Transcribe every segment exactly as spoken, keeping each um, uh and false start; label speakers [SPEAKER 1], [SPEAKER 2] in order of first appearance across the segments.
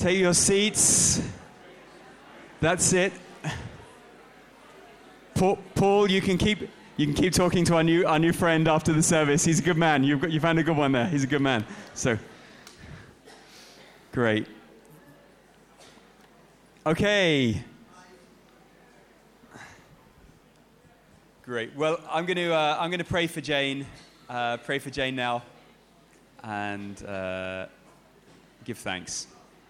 [SPEAKER 1] Take your seats. That's it. Paul, Paul, you can keep you can keep talking to our new our new friend after the service. He's a good man. You've got you found a good one there. He's a good man. So great. Okay. Great. Well, I'm going to uh, I'm going to pray for Jane. Uh, pray for Jane now, and uh, give thanks.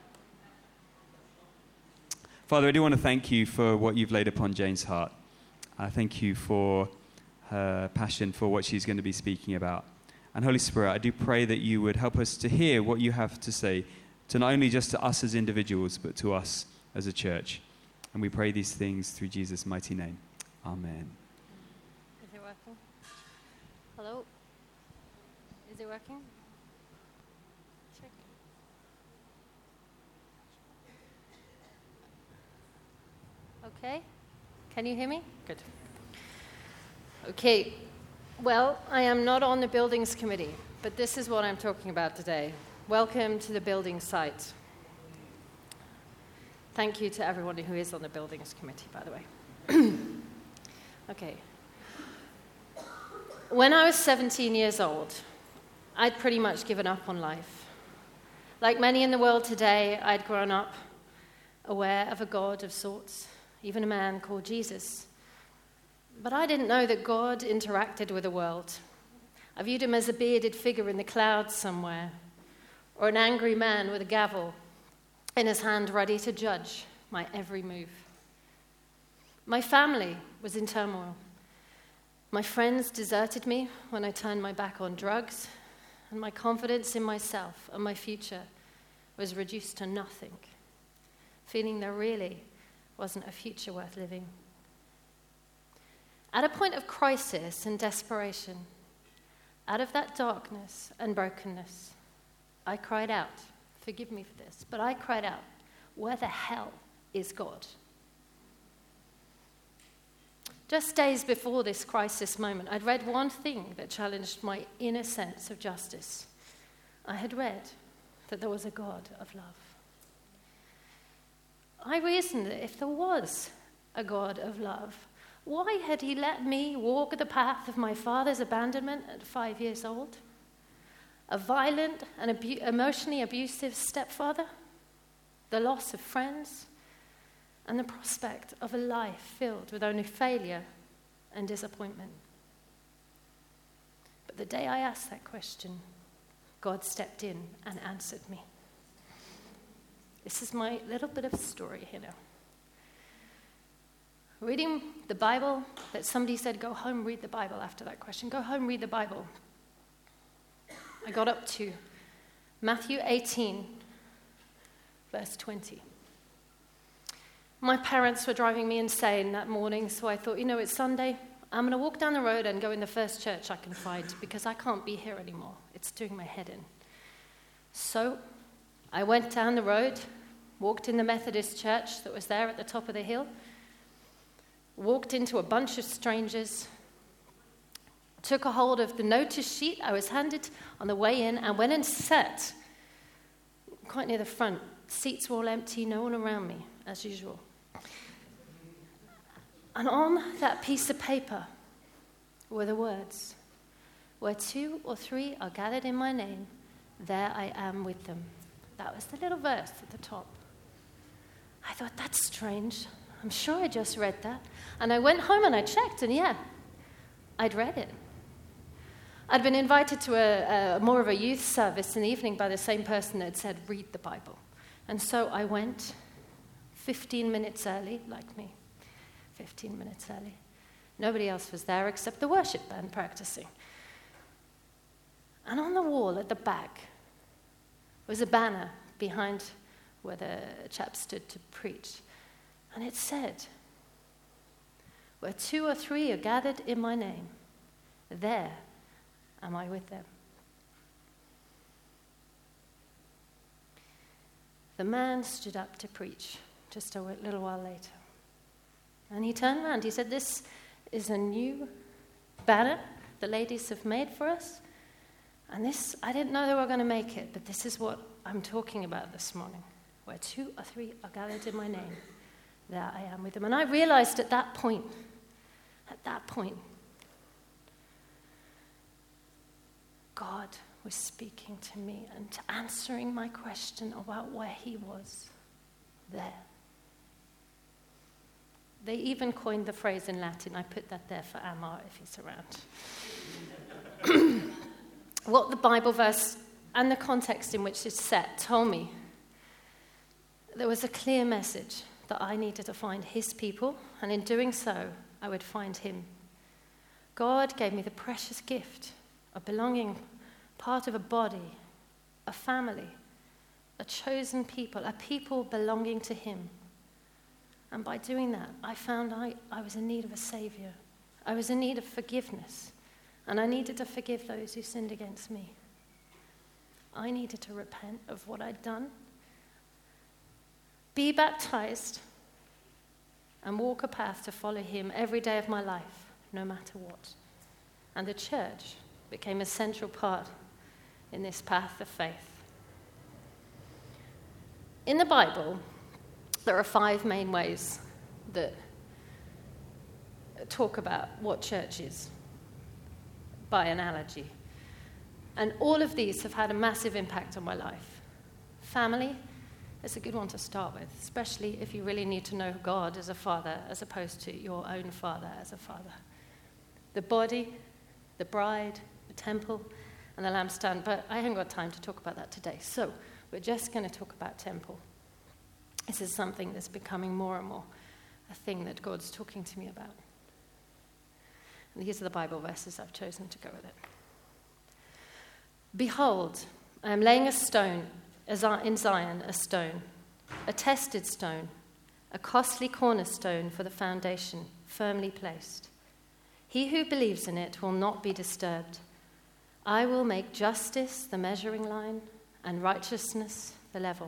[SPEAKER 1] Father, I do want to thank you for what you've laid upon Jane's heart. I thank you for her passion for what she's going to be speaking about. And Holy Spirit, I do pray that you would help us to hear what you have to say, to not only just to us as individuals, but to us as a church. And we pray these things through Jesus' mighty name. Amen.
[SPEAKER 2] Is it working? Hello? Is it working? Check. Okay. Can you hear me? Good. Okay. Well, I am not on the buildings committee, but this is what I'm talking about today. Welcome to the building site. Thank you to everyone who is on the buildings committee, by the way. Okay. When I was seventeen years old, I'd pretty much given up on life. Like many in the world today, I'd grown up aware of a God of sorts, even a man called Jesus. But I didn't know that God interacted with the world. I viewed him as a bearded figure in the clouds somewhere, or an angry man with a gavel in his hand ready to judge my every move. My family was in turmoil. My friends deserted me when I turned my back on drugs, and my confidence in myself and my future was reduced to nothing, feeling there really wasn't a future worth living. At a point of crisis and desperation, out of that darkness and brokenness, I cried out, forgive me for this, but I cried out, where the hell is God? Just days before this crisis moment, I'd read one thing that challenged my inner sense of justice. I had read that there was a God of love. I reasoned that if there was a God of love, why had he let me walk the path of my father's abandonment at five years old? A violent and abu- emotionally abusive stepfather? The loss of friends? And the prospect of a life filled with only failure and disappointment. But the day I asked that question, God stepped in and answered me. This is my little bit of story here now. Reading the Bible, that somebody said, go home, read the Bible after that question. Go home, read the Bible. I got up to Matthew eighteen, verse twenty. My parents were driving me insane that morning, so I thought, you know, it's Sunday. I'm going to walk down the road and go in the first church I can find because I can't be here anymore. It's doing my head in. So I went down the road, walked in the Methodist church that was there at the top of the hill, walked into a bunch of strangers, took a hold of the notice sheet I was handed on the way in, and went and sat quite near the front. Seats were all empty, no one around me, as usual. And on that piece of paper were the words, where two or three are gathered in my name, there I am with them. That was the little verse at the top. I thought, that's strange. I'm sure I just read that. And I went home and I checked, and yeah, I'd read it. I'd been invited to a, a more of a youth service in the evening by the same person that had said, read the Bible. And so I went fifteen minutes early, like me, fifteen minutes early. Nobody else was there except the worship band practicing. And on the wall at the back was a banner behind where the chap stood to preach. And it said, where two or three are gathered in my name, there am I with them. The man stood up to preach just a little while later. And he turned around. He said, this is a new banner the ladies have made for us. And this, I didn't know they were going to make it, but this is what I'm talking about this morning. where two or three are gathered in my name, there I am with them. And I realized at that point, at that point, God was speaking to me and answering my question about where he was there. They even coined the phrase in Latin. I put that there for Amar if he's around. What the Bible verse and the context in which it's set told me, there was a clear message that I needed to find his people, and in doing so, I would find him. God gave me the precious gift of belonging, part of a body, a family, a chosen people, a people belonging to him. And by doing that, I found I, I was in need of a savior. I was in need of forgiveness. And I needed to forgive those who sinned against me. I needed to repent of what I'd done, be baptized, and walk a path to follow him every day of my life, no matter what. And the church became a central part in this path of faith. In the Bible, there are five main ways that talk about what church is, by analogy. And all of these have had a massive impact on my life. Family is a good one to start with, especially if you really need to know God as a father as opposed to your own father as a father. The body, the bride, the temple, and the lampstand. But I haven't got time to talk about that today. So we're just going to talk about temple. This is something that's becoming more and more a thing that God's talking to me about. And these are the Bible verses I've chosen to go with it. Behold, I am laying a stone in Zion, a stone, a tested stone, a costly cornerstone for the foundation, firmly placed. He who believes in it will not be disturbed. I will make justice the measuring line and righteousness the level.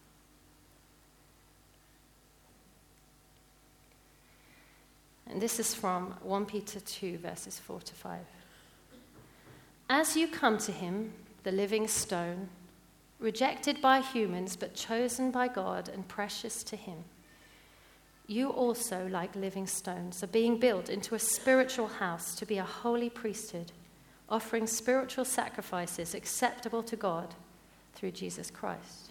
[SPEAKER 2] And this is from First Peter two, verses four to five. As you come to him, the living stone, rejected by humans but chosen by God and precious to him, you also, like living stones, are being built into a spiritual house to be a holy priesthood, offering spiritual sacrifices acceptable to God through Jesus Christ.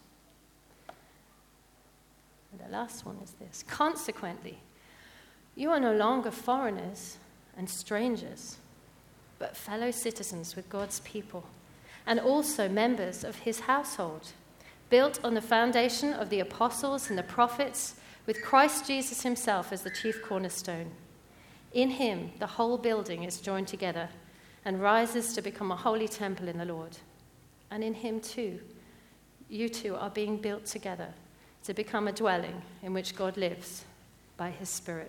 [SPEAKER 2] And the last one is this. Consequently, you are no longer foreigners and strangers, but fellow citizens with God's people, and also members of his household, built on the foundation of the apostles and the prophets, with Christ Jesus himself as the chief cornerstone. In him, the whole building is joined together and rises to become a holy temple in the Lord. And in him too, you two are being built together to become a dwelling in which God lives by his Spirit.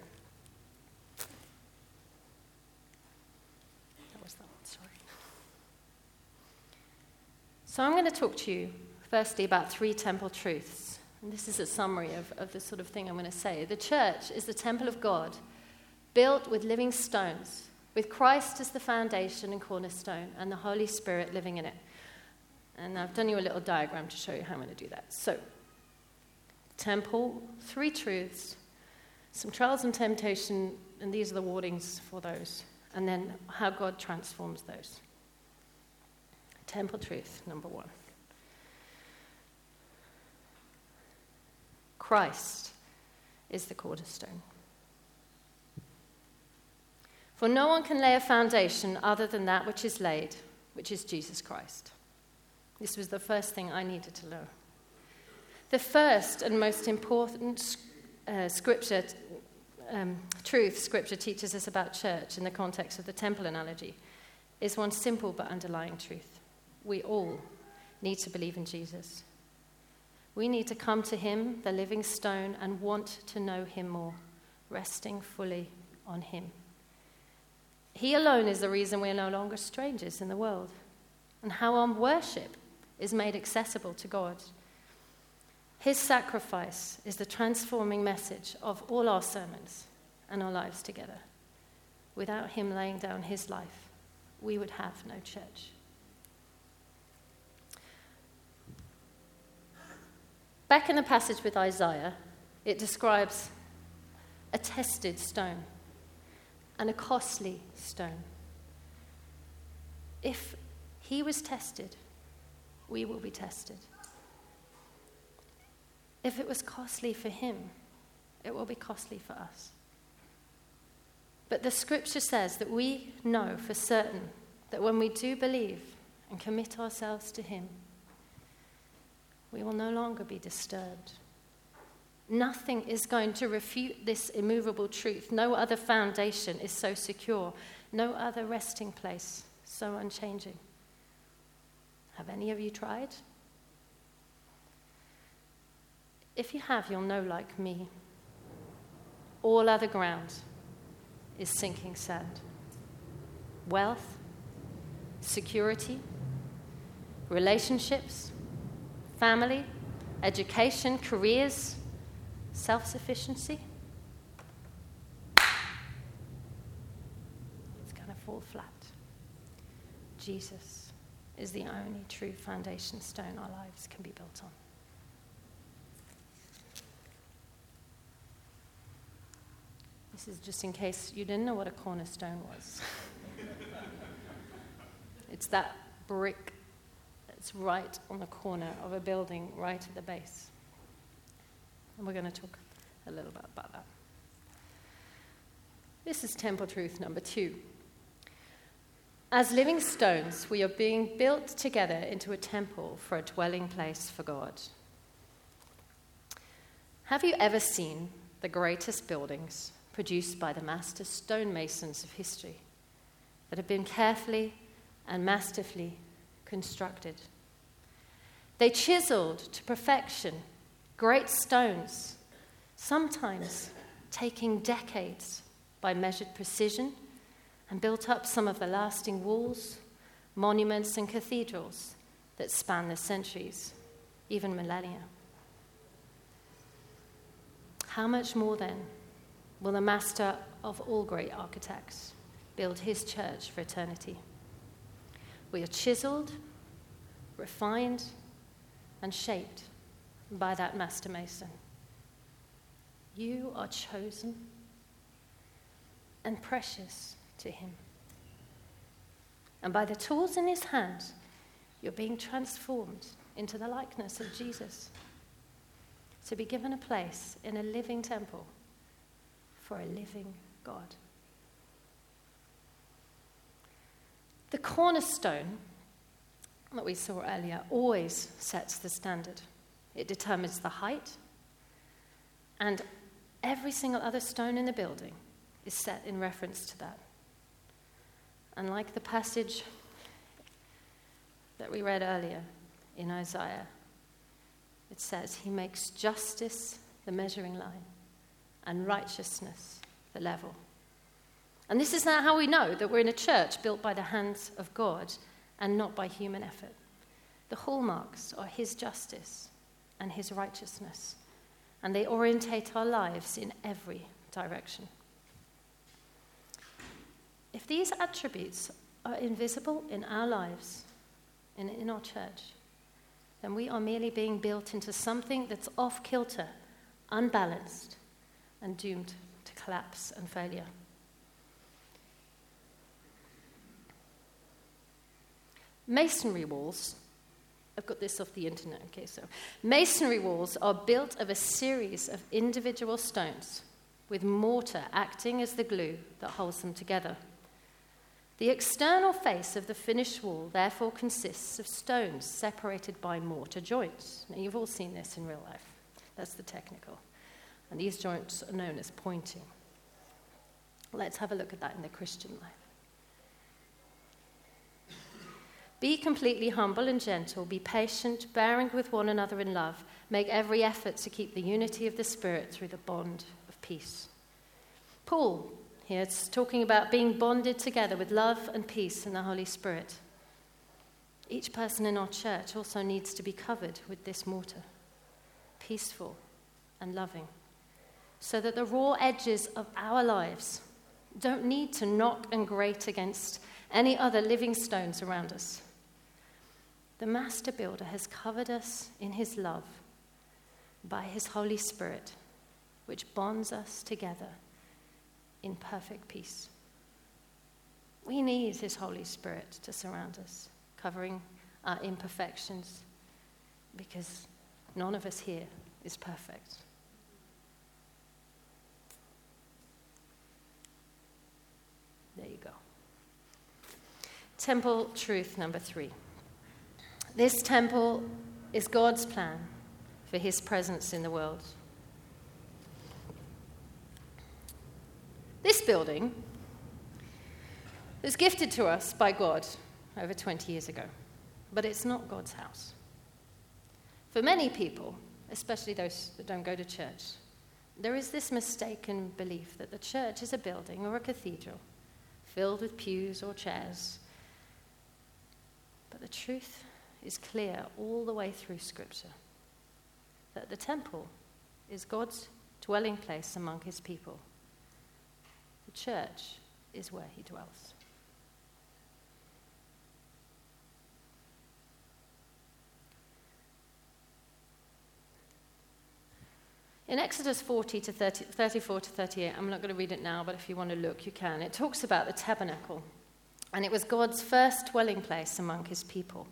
[SPEAKER 2] So I'm going to talk to you, firstly, about three temple truths. And this is a summary of, of the sort of thing I'm going to say. The church is the temple of God, built with living stones, with Christ as the foundation and cornerstone, and the Holy Spirit living in it. And I've done you a little diagram to show you how I'm going to do that. So, temple, three truths, some trials and temptation, and these are the warnings for those, and then how God transforms those. Temple truth, number one. Christ is the cornerstone. For no one can lay a foundation other than that which is laid, which is Jesus Christ. This was the first thing I needed to know. The first and most important uh, scripture, um, truth Scripture teaches us about church in the context of the temple analogy is one simple but underlying truth. We all need to believe in Jesus. We need to come to him, the living stone, and want to know him more, resting fully on him. He alone is the reason we are no longer strangers in the world, and how our worship is made accessible to God. His sacrifice is the transforming message of all our sermons and our lives together. Without him laying down his life, we would have no church. Back in the passage with Isaiah, it describes a tested stone and a costly stone. If he was tested, we will be tested. If it was costly for him, it will be costly for us. But the scripture says that we know for certain that when we do believe and commit ourselves to him, we will no longer be disturbed. Nothing is going to refute this immovable truth. No other foundation is so secure. No other resting place so unchanging. Have any of you tried? If you have, you'll know, like me, all other ground is sinking sand. Wealth, security, relationships, family, education, careers, self-sufficiency. It's going to fall flat. Jesus is the only true foundation stone our lives can be built on. This is just in case you didn't know what a cornerstone was. It's that brick that's right on the corner of a building right at the base. And we're going to talk a little bit about that. This is temple truth number two. As living stones, we are being built together into a temple for a dwelling place for God. Have you ever seen the greatest buildings produced by the master stonemasons of history that have been carefully and masterfully constructed? They chiseled to perfection great stones, sometimes taking decades by measured precision, and built up some of the lasting walls, monuments, and cathedrals that span the centuries, even millennia. How much more then will the master of all great architects build his church for eternity? We are chiseled, refined, and shaped by that master mason. You are chosen and precious to him. And by the tools in his hand, you're being transformed into the likeness of Jesus, to be given a place in a living temple for a living God. The cornerstone that we saw earlier always sets the standard. It determines the height, and every single other stone in the building is set in reference to that. And like the passage that we read earlier in Isaiah, it says, he makes justice the measuring line and righteousness the level. And this is now how we know that we're in a church built by the hands of God and not by human effort. The hallmarks are his justice and his righteousness, and they orientate our lives in every direction. If these attributes are invisible in our lives and in our church, then we are merely being built into something that's off kilter, unbalanced, and doomed to collapse and failure. Masonry walls, I've got this off the internet, okay, so masonry walls are built of a series of individual stones with mortar acting as the glue that holds them together. The external face of the finished wall therefore consists of stones separated by mortar joints. Now, you've all seen this in real life. That's the technical. And these joints are known as pointing. Let's have a look at that in the Christian life. Be completely humble and gentle. Be patient, bearing with one another in love. Make every effort to keep the unity of the Spirit through the bond of peace. Paul here is talking about being bonded together with love and peace in the Holy Spirit. Each person in our church also needs to be covered with this mortar, peaceful and loving, so that the raw edges of our lives don't need to knock and grate against any other living stones around us. The Master Builder has covered us in his love by his Holy Spirit, which bonds us together in perfect peace. We need his Holy Spirit to surround us, covering our imperfections, because none of us here is perfect. There you go. Temple truth number three. This temple is God's plan for his presence in the world. This building was gifted to us by God over twenty years ago, but it's not God's house. For many people, especially those that don't go to church, there is this mistaken belief that the church is a building or a cathedral filled with pews or chairs. But the truth is clear all the way through Scripture, that the temple is God's dwelling place among his people. The church is where he dwells. In Exodus forty to thirty, thirty-four to thirty-eight, I'm not going to read it now, but if you want to look, you can. It talks about the tabernacle, and it was God's first dwelling place among his people.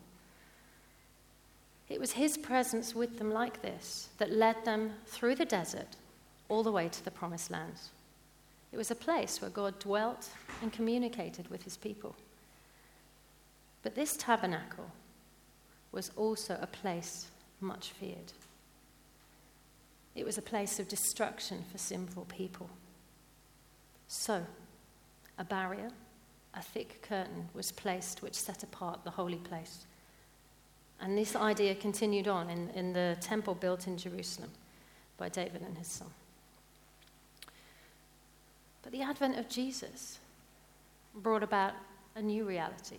[SPEAKER 2] It was his presence with them like this that led them through the desert all the way to the promised land. It was a place where God dwelt and communicated with his people. But this tabernacle was also a place much feared. It was a place of destruction for sinful people. So, a barrier, a thick curtain, was placed which set apart the holy place. And this idea continued on in, in the temple built in Jerusalem by David and his son. But the advent of Jesus brought about a new reality.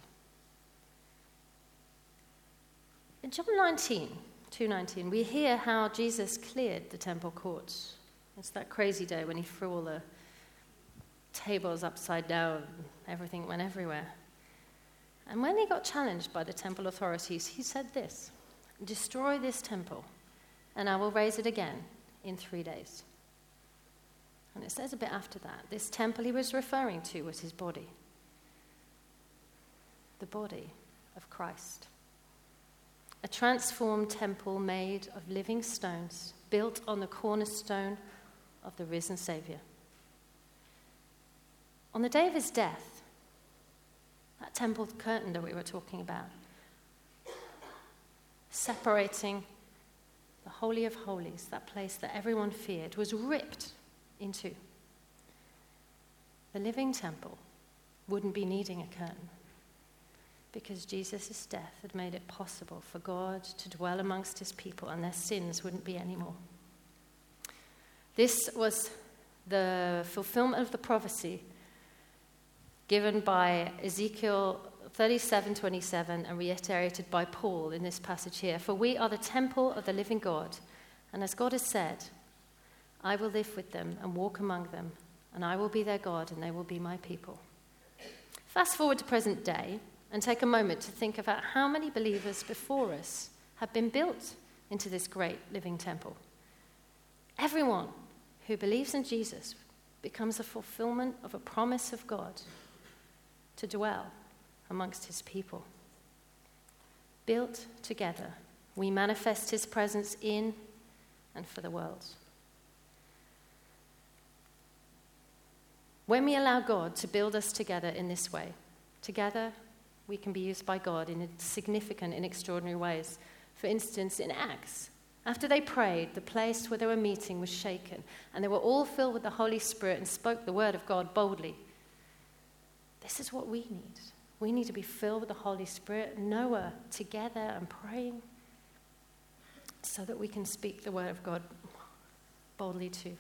[SPEAKER 2] In John nineteen, two nineteen, we hear how Jesus cleared the temple courts. It's that crazy day when he threw all the tables upside down, everything went everywhere. And when he got challenged by the temple authorities, he said this: "Destroy this temple, and I will raise it again in three days." And it says a bit after that, this temple he was referring to was his body. The body of Christ. A transformed temple made of living stones, built on the cornerstone of the risen Savior. On the day of his death, that temple curtain that we were talking about, separating the Holy of Holies, that place that everyone feared, was ripped in two. The living temple wouldn't be needing a curtain, because Jesus' death had made it possible for God to dwell amongst his people, and their sins wouldn't be anymore. This was the fulfillment of the prophecy given by Ezekiel thirty-seven twenty-seven and reiterated by Paul in this passage here. "For we are the temple of the living God, and as God has said, I will live with them and walk among them, and I will be their God, and they will be my people." Fast forward to present day, and take a moment to think about how many believers before us have been built into this great living temple. Everyone who believes in Jesus becomes a fulfillment of a promise of God to dwell amongst his people. Built together, we manifest his presence in and for the world. When we allow God to build us together in this way, together we can be used by God in significant and extraordinary ways. For instance, in Acts, after they prayed, the place where they were meeting was shaken, and they were all filled with the Holy Spirit and spoke the word of God boldly. This is what we need. We need to be filled with the Holy Spirit, Noah together and praying, so that we can speak the word of God boldly too.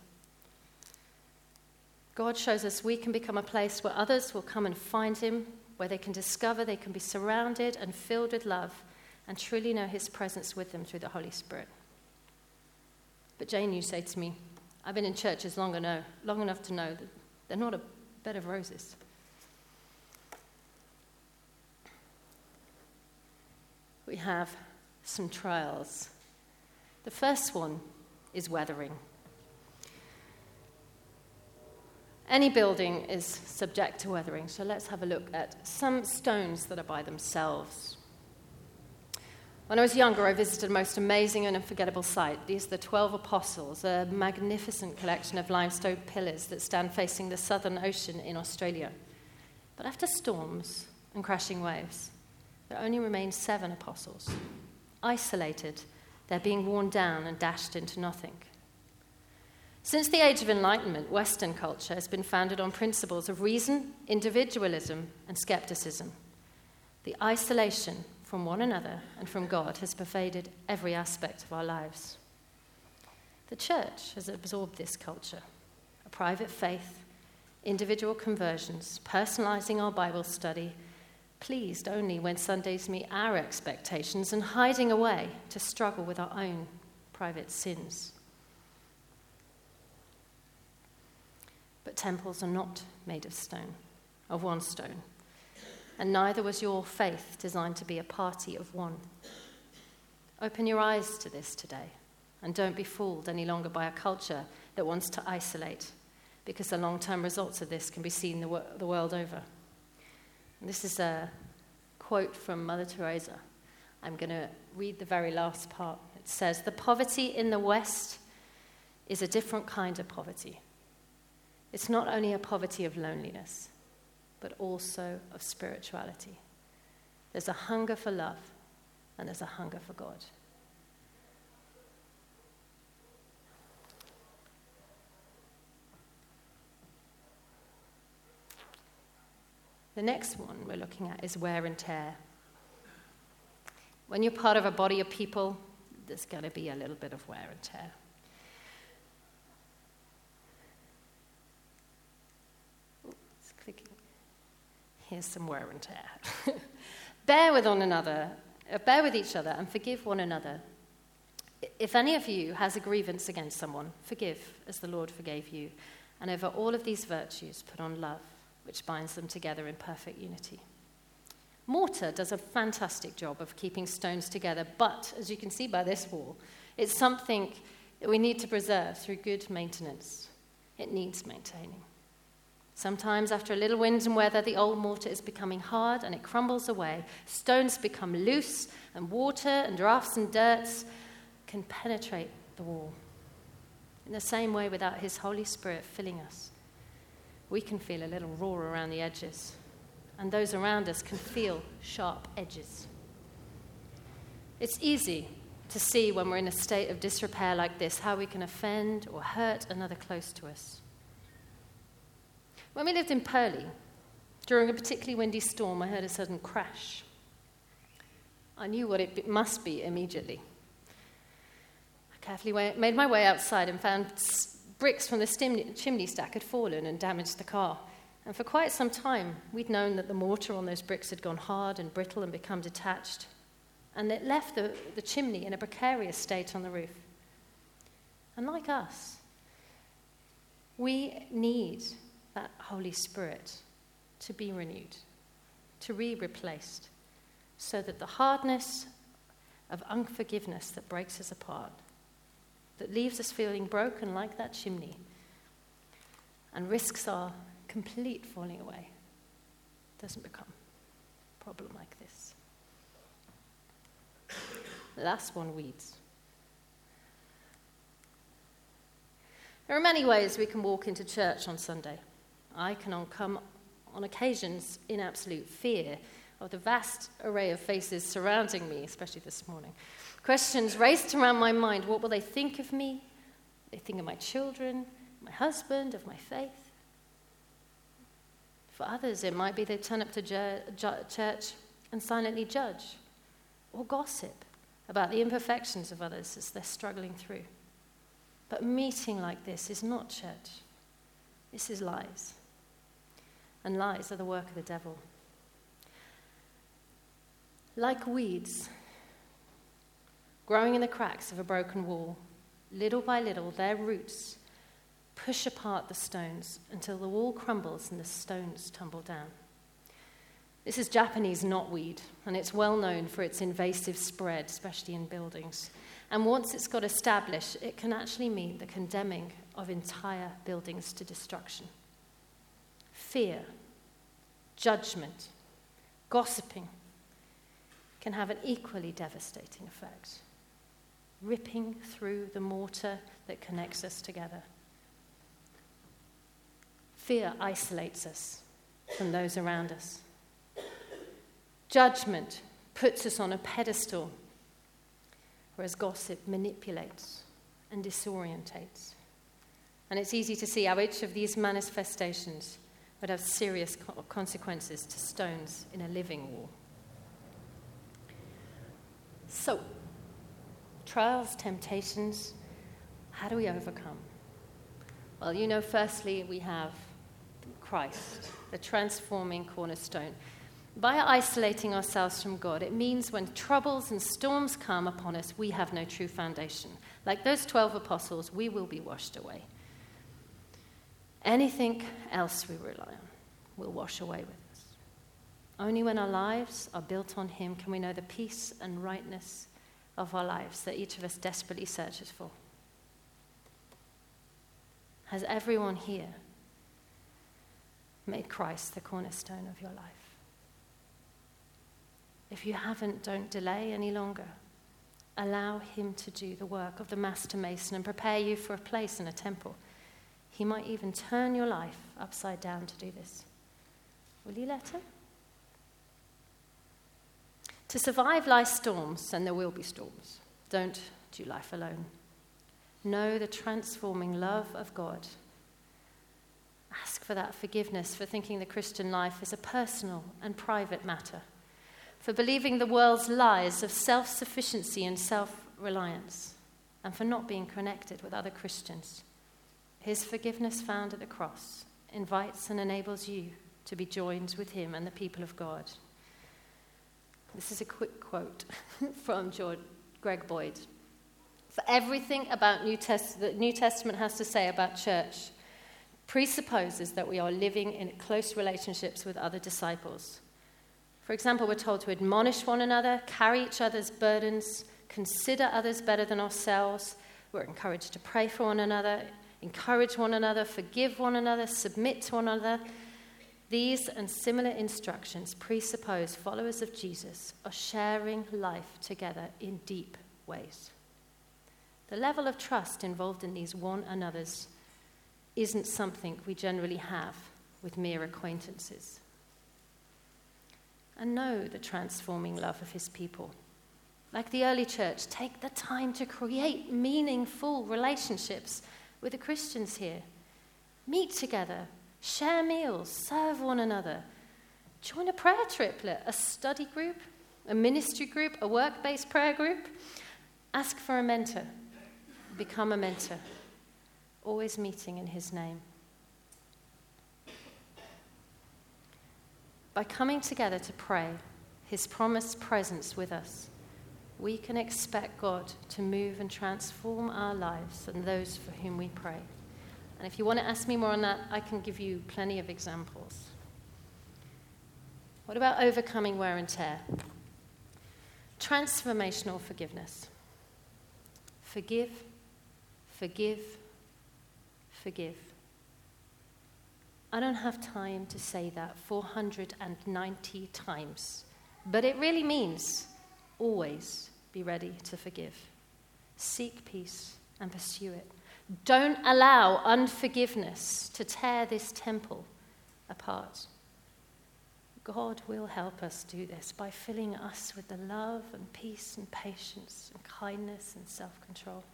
[SPEAKER 2] God shows us we can become a place where others will come and find him, where they can discover they can be surrounded and filled with love and truly know his presence with them through the Holy Spirit. But Jane, you say to me, I've been in churches long enough, long enough to know that they're not a bed of roses. We have some trials. The first one is weathering. Any building is subject to weathering, so let's have a look at some stones that are by themselves. When I was younger, I visited a most amazing and unforgettable sight. These are the Twelve Apostles, a magnificent collection of limestone pillars that stand facing the Southern Ocean in Australia. But after storms and crashing waves, there only remain seven apostles. Isolated, they're being worn down and dashed into nothing. Since the Age of Enlightenment, Western culture has been founded on principles of reason, individualism, and skepticism. The isolation from one another and from God has pervaded every aspect of our lives. The church has absorbed this culture, a private faith, individual conversions, personalizing our Bible study, pleased only when Sundays meet our expectations, and hiding away to struggle with our own private sins. But temples are not made of stone, of one stone. And neither was your faith designed to be a party of one. Open your eyes to this today, and don't be fooled any longer by a culture that wants to isolate, because the long-term results of this can be seen the, wor- the world over. And this is a quote from Mother Teresa. I'm going to read the very last part. It says, "The poverty in the West is a different kind of poverty. It's not only a poverty of loneliness, but also of spirituality. There's a hunger for love, and there's a hunger for God." The next one we're looking at is wear and tear. When you're part of a body of people, there's going to be a little bit of wear and tear. Ooh, it's clicking. Here's some wear and tear. Bear with one another, uh, bear with each other, and forgive one another. If any of you has a grievance against someone, forgive as the Lord forgave you. And over all of these virtues, put on love, which binds them together in perfect unity. Mortar does a fantastic job of keeping stones together, but as you can see by this wall, it's something that we need to preserve through good maintenance. It needs maintaining. Sometimes after a little wind and weather, the old mortar is becoming hard and it crumbles away. Stones become loose, and water and drafts and dirts can penetrate the wall. In the same way, without His Holy Spirit filling us, we can feel a little raw around the edges, and those around us can feel sharp edges. It's easy to see when we're in a state of disrepair like this how we can offend or hurt another close to us. When we lived in Purley, during a particularly windy storm, I heard a sudden crash. I knew what it must be immediately. I carefully made my way outside and found bricks from the stim- chimney stack had fallen and damaged the car. And for quite some time, we'd known that the mortar on those bricks had gone hard and brittle and become detached. And it left the, the chimney in a precarious state on the roof. And like us, we need that Holy Spirit to be renewed, to be replaced, so that the hardness of unforgiveness that breaks us apart, that leaves us feeling broken like that chimney, and risks our complete falling away, doesn't become a problem like this. The last one, weeds. There are many ways we can walk into church on Sunday. I can on come on occasions in absolute fear of the vast array of faces surrounding me, especially this morning. Questions raced around my mind. What will they think of me? They think of my children, my husband, of my faith. For others, it might be they turn up to ju- ju- church and silently judge or gossip about the imperfections of others as they're struggling through. But meeting like this is not church. This is lies. And lies are the work of the devil. Like weeds, growing in the cracks of a broken wall, little by little, their roots push apart the stones until the wall crumbles and the stones tumble down. This is Japanese knotweed, and it's well known for its invasive spread, especially in buildings. And once it's got established, it can actually mean the condemning of entire buildings to destruction. Fear, judgment, gossiping can have an equally devastating effect, ripping through the mortar that connects us together. Fear isolates us from those around us. Judgment puts us on a pedestal, whereas gossip manipulates and disorientates. And it's easy to see how each of these manifestations would have serious consequences to stones in a living wall. So, trials, temptations, how do we overcome? Well, you know, firstly, we have Christ, the transforming cornerstone. By isolating ourselves from God, it means when troubles and storms come upon us, we have no true foundation. Like those twelve apostles, we will be washed away. Anything else we rely on will wash away with us. Only when our lives are built on Him can we know the peace and rightness of our lives that each of us desperately searches for. Has everyone here made Christ the cornerstone of your life? If you haven't, don't delay any longer. Allow Him to do the work of the master mason and prepare you for a place in a temple. He might even turn your life upside down to do this. Will you let Him? To survive life's storms, and there will be storms, don't do life alone. Know the transforming love of God. Ask for that forgiveness for thinking the Christian life is a personal and private matter, for believing the world's lies of self-sufficiency and self-reliance, and for not being connected with other Christians. His forgiveness found at the cross invites and enables you to be joined with Him and the people of God. This is a quick quote from George, Greg Boyd. For everything about New Test- the New Testament has to say about church presupposes that we are living in close relationships with other disciples. For example, we're told to admonish one another, carry each other's burdens, consider others better than ourselves. We're encouraged to pray for one another, encourage one another, forgive one another, submit to one another. These and similar instructions presuppose followers of Jesus are sharing life together in deep ways. The level of trust involved in these one another's isn't something we generally have with mere acquaintances. And know the transforming love of His people. Like the early church, take the time to create meaningful relationships with the Christians here. Meet together, share meals, serve one another. Join a prayer triplet, a study group, a ministry group, a work-based prayer group. Ask for a mentor. Become a mentor. Always meeting in His name. By coming together to pray, His promised presence with us, we can expect God to move and transform our lives and those for whom we pray. And if you want to ask me more on that, I can give you plenty of examples. What about overcoming wear and tear? Transformational forgiveness. Forgive, forgive, forgive. I don't have time to say that four hundred ninety times, but it really means always be ready to forgive. Seek peace and pursue it. Don't allow unforgiveness to tear this temple apart. God will help us do this by filling us with the love and peace and patience and kindness and self-control.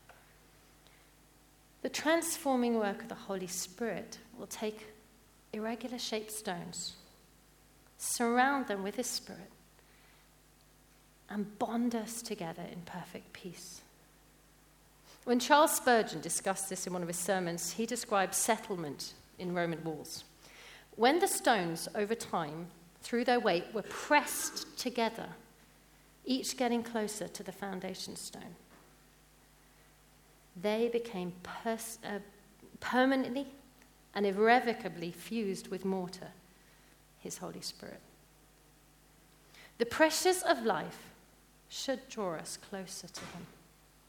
[SPEAKER 2] The transforming work of the Holy Spirit will take irregular shaped stones, surround them with His Spirit, and bond us together in perfect peace. When Charles Spurgeon discussed this in one of his sermons, he described settlement in Roman walls. When the stones, over time, through their weight, were pressed together, each getting closer to the foundation stone, they became pers- uh, permanently and irrevocably fused with mortar, His Holy Spirit. The pressures of life should draw us closer to Him.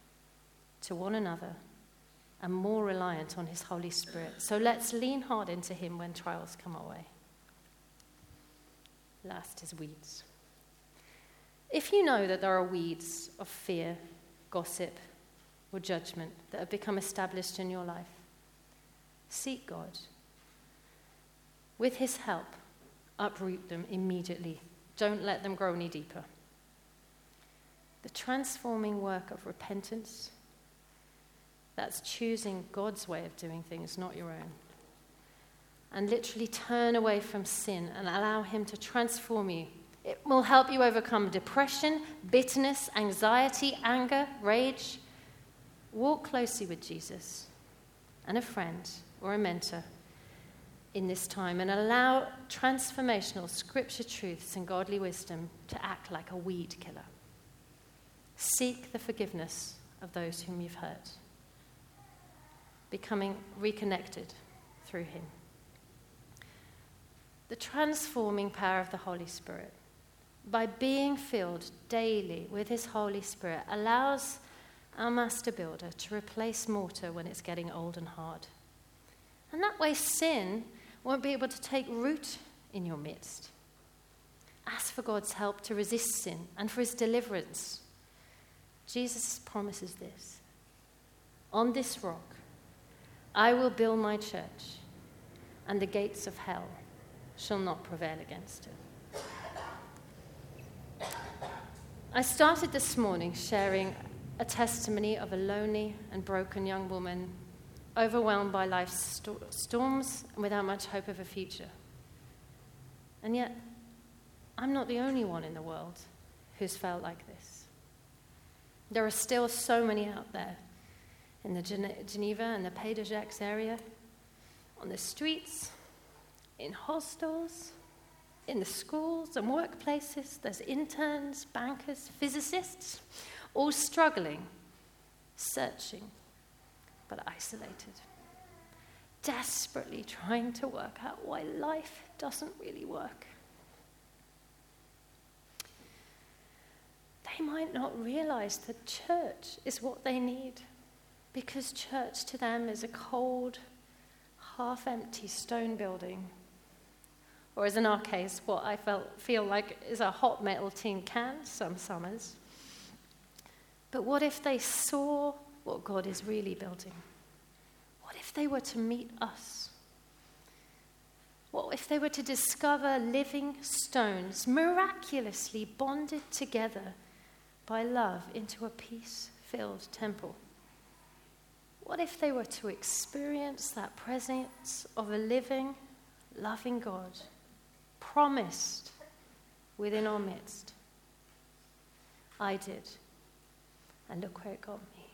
[SPEAKER 2] to one another, and more reliant on his Holy Spirit. So let's lean hard into him when trials come our way. Last is weeds. If you know that there are weeds of fear, gossip, or judgment that have become established in your life, seek God. With his help, uproot them immediately. Don't let them grow any deeper. The transforming work of repentance, that's choosing God's way of doing things, not your own. And literally turn away from sin and allow him to transform you. It will help you overcome depression, bitterness, anxiety, anger, rage. Walk closely with Jesus and a friend or a mentor in this time and allow transformational scripture truths and godly wisdom to act like a weed killer. Seek the forgiveness of those whom you've hurt, becoming reconnected through him. The transforming power of the Holy Spirit, by being filled daily with his Holy Spirit, allows our master builder to replace mortar when it's getting old and hard. And that way sin won't be able to take root in your midst. Ask for God's help to resist sin and for his deliverance. Jesus promises this. On this rock, I will build my church, and the gates of hell shall not prevail against it. I started this morning sharing a testimony of a lonely and broken young woman overwhelmed by life's sto- storms and without much hope of a future. And yet, I'm not the only one in the world who's felt like this. There are still so many out there in the Gene- Geneva and the Pays de Gex area, on the streets, in hostels, in the schools and workplaces. There's interns, bankers, physicists, all struggling, searching, but isolated, desperately trying to work out why life doesn't really work. They might not realize that church is what they need, because church to them is a cold, half-empty stone building, or as in our case, what I felt, feel like is a hot metal tin can some summers. But what if they saw what God is really building? What if they were to meet us? What if they were to discover living stones miraculously bonded together by love into a peace-filled temple? What if they were to experience that presence of a living, loving God promised within our midst? I did. And look where it got me.